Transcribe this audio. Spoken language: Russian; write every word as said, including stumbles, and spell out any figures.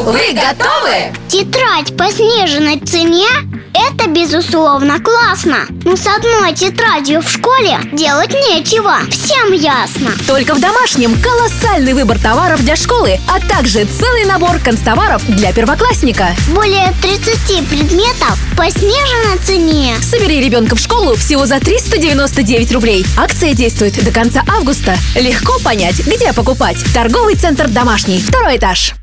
вы готовы? Тетрадь по сниженной цене – это, безусловно, классно. Но с одной тетрадью в школе делать нечего. Всем ясно. Только в домашнем колоссальный выбор товаров для школы, а также целый набор канцтоваров для первоклассника. Более тридцати предметов по сниженной цене. Собери ребенка в школу всего за триста девяносто девять рублей. Акция действует до конца августа. Легко понять, где покупать. Торговый центр «Домашний», второй этаж.